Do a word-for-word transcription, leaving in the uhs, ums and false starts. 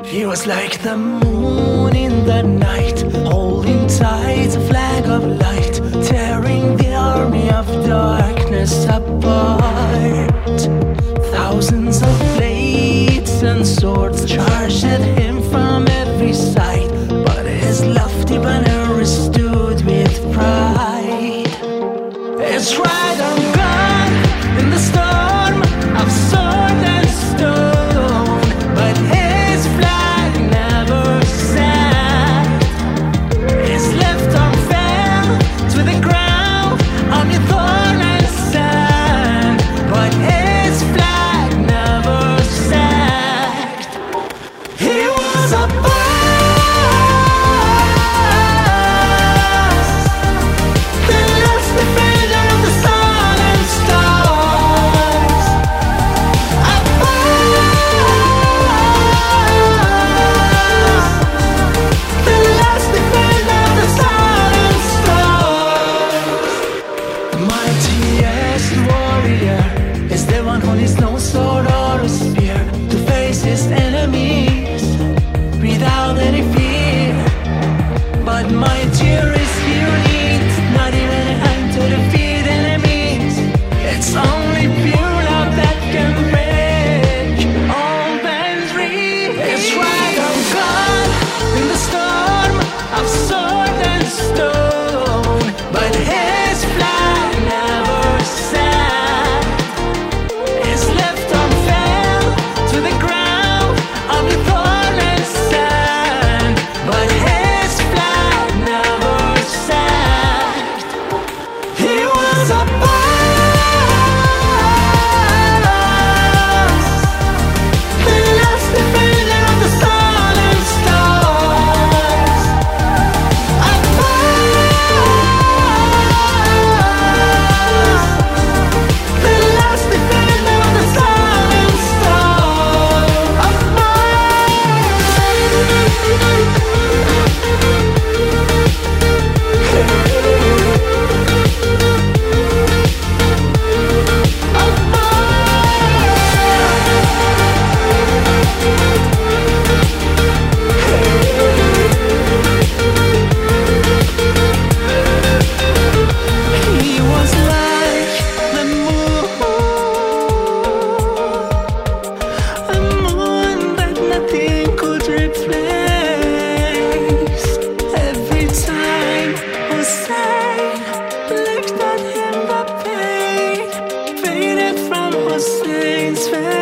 He was like the moon in the night, holding tight a flag of light, tearing the army of darkness apart. Thousands of blades and swords charged at him from every side, but his lofty banner stood with pride. It's right, I'm gone in the storm of sword and stone, but his flag never sagged. His left arm fell to the ground on your thorn and sand, but his flag never sagged. He was a boss, the last defender of the sun and stars. A boss, the last defender of the sun and stars. The mightiest warrior is the one who needs no sword or a spear to face his enemies without any fear. But mightier is he who needs not even a hand to defeat enemies. It's only pure love that can break all boundary. It's right, I'm gone in the storm of sword and stone, but his flag never sagged. His left arm fell to the ground on the thorn and sand, but his flag never sagged. He was a boss, the last defender of the sun and stars. A boss, the last defender of the sun and stars. A He was like the moon, a moon that nothing could replace. Every time Hussein looked at him, the pain faded from Hussein's face.